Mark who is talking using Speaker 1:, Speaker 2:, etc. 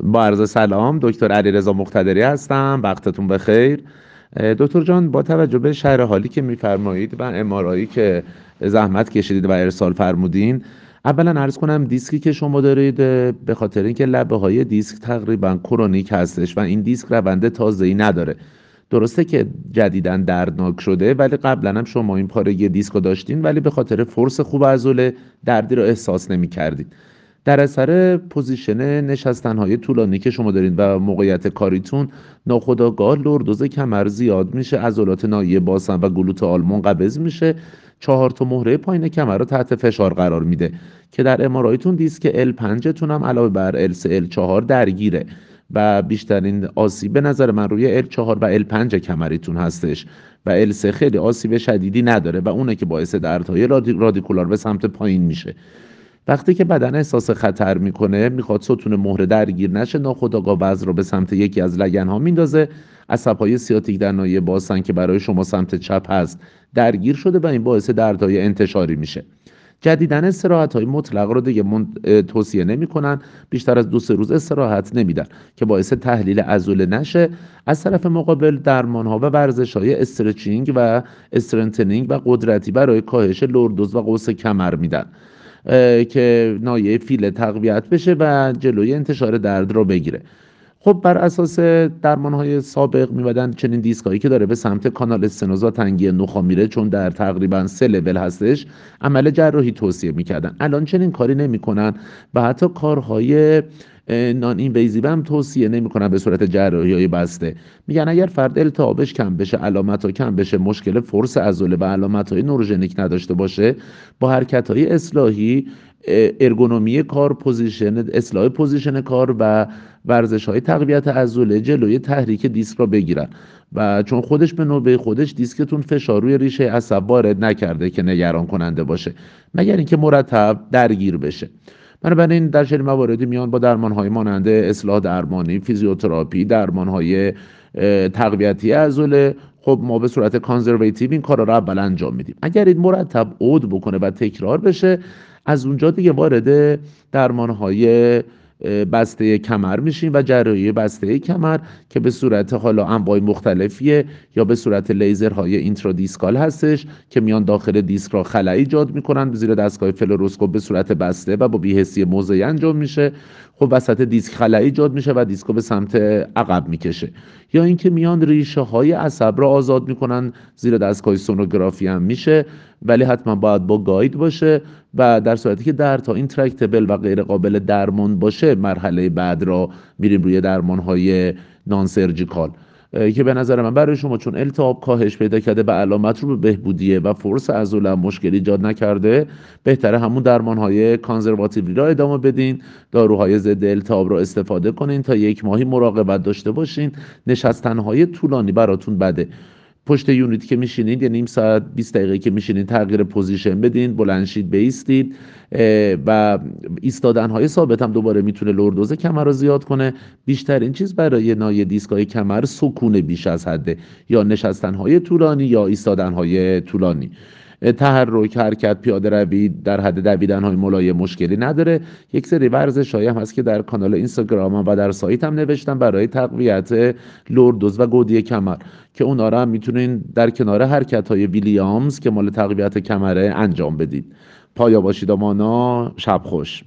Speaker 1: با عرض سلام، دکتر علیرضا مقتدری هستم. وقتتون بخیر. دکتر جان، با توجه به شرح حالی که میفرمایید و امارایی که زحمت کشیدید و ارسال فرمودین، اولا عرض کنم دیسکی که شما دارید به خاطر اینکه لبه های دیسک تقریبا کرونیک هستش و این دیسک روند تازه‌ای نداره. درسته که جدیداً دردناک شده، ولی قبلا هم شما این پاره دیسک رو داشتین، ولی به خاطر فرس خوب عضله دردی رو احساس نمی‌کردید. در اثر پوزیشن نشستن‌های طولانی که شما دارین و موقعیت کاریتون، ناخودآگاه لوردوز کمر زیاد میشه، عضلات ناحیه باسن و گلوت آلمون قبض میشه، 4 تا مهره پایین کمر رو تحت فشار قرار میده که در امارایتون دیسک L5 تون هم علاوه بر L3 L4 درگیره و بیشترین آسیب به نظر من روی L4 و L5 کمریتون هستش و L3 خیلی آسیب شدیدی نداره و اونه که باعث دردهای رادیکولار به سمت پایین میشه. وقتی که بدن احساس خطر میکنه، میخواد ستون مهره درگیر نشه، ناخودآگاه وزن رو به سمت یکی از لگن‌ها میندازه. عصب‌های سیاتیک در ناحیه باسن که برای شما سمت چپ هست درگیر شده و این باعث دردهای انتشاری میشه. جدیدن استراحت‌های مطلق رو دیگه توصیه نمی‌کنن، بیشتر از 2-3 روز استراحت نمیدن که باعث تحلیل عضله نشه. از طرف مقابل درمان‌ها و ورزش‌های استرچینگ و استرنتنینگ و قدرتی برای کاهش لوردوز و قوس کمر میدن که ناحیه فیله تقویت بشه و جلوی انتشار درد رو بگیره. خب بر اساس درمان‌های سابق می‌بدن چنین دیسکایی که داره به سمت کانال استنوز و تنگی نخاع میره، چون در تقریبا 3 لول هستش، عمل جراحی توصیه میکردن. الان چنین کاری نمیکنن و حتی کارهای نان اینویزیو هم توصیه نمیکنن به صورت جراحی‌های بسته. میگن اگر فرد التهابش کم بشه، علامت‌ها کم بشه، مشکل فرس عضله و علامت‌های نوروژنیک نداشته باشه، با حرکت‌های اصلاحی، ارگونومی کار، اصلاح پوزیشن کار و ورزش‌های تقویت عضله جلوی تحریک دیسک را بگیرن و چون خودش به نوبه خودش دیسکتون فشار روی ریشه عصب وارد نکرده که نگران کننده باشه، مگر اینکه مرتب درگیر بشه. بنابراین در چنین مواردی میان با درمان‌های مانند اصلاح درمانی، فیزیوتراپی، درمان‌های تقویتی عضله. خب ما به صورت کانزرواتیو این کارا رو اول انجام میدیم. اگر این مرتب عود بکنه و تکرار بشه، از اونجا دیگه وارد درمان‌های بسته کمر میشیم و جراحی بسته کمر که به صورت حالا انواع مختلفیه، یا به صورت لیزرهای اینترادیسکال هستش که میان داخل دیسک را خلأ ایجاد میکنن زیر دستگاه فلوروسکوپ به صورت بسته و با بی‌حسی موضعی انجام میشه. خب وسط دیسک خلأ ایجاد میشه و دیسکو به سمت عقب میکشه. یا اینکه میان ریشه های عصب را آزاد میکنن زیر دستگاه سونوگرافی هم میشه، ولی حتما باید با گاید باشه و در صورتی که دردها اینتراکتبل و غیر قابل درمان باشه، مرحله بعد را میریم روی درمان های نان سرجیکال که به نظر من برای شما چون التهاب کاهش پیدا کرده و علامت رو به بهبودیه و فرس عضله مشکلی ایجاد نکرده، بهتره همون درمان های کانزرواتیوی را ادامه بدین، داروهای ضد التهاب را استفاده کنین تا 1 ماهی مراقبت داشته باشین. نشستن های طولانی براتون بده. پشت یونیت که میشینید، یه نیم ساعت 20 دقیقه که میشینید، تغییر پوزیشن بدین، بلند شید، بایستید و ایستادن های ثابت هم دوباره میتونه لوردوز کمر رو زیاد کنه. بیشترین چیز برای ناحیه دیسکای کمر سکون بیش از حده، یا نشستن های طولانی یا ایستادن های طولانی. تحرک، حرکت، پیاده روی در حد دویدن های ملایم مشکلی نداره. یک سری ورزش هایی هم هست که در کانال اینستاگرام و در سایت هم نوشتم برای تقویت لوردوز و گودی کمر که اونا رو هم میتونین در کنار حرکت های ویلیامز که مال تقویت کمره انجام بدید. پایا باشید امانا، شب خوش.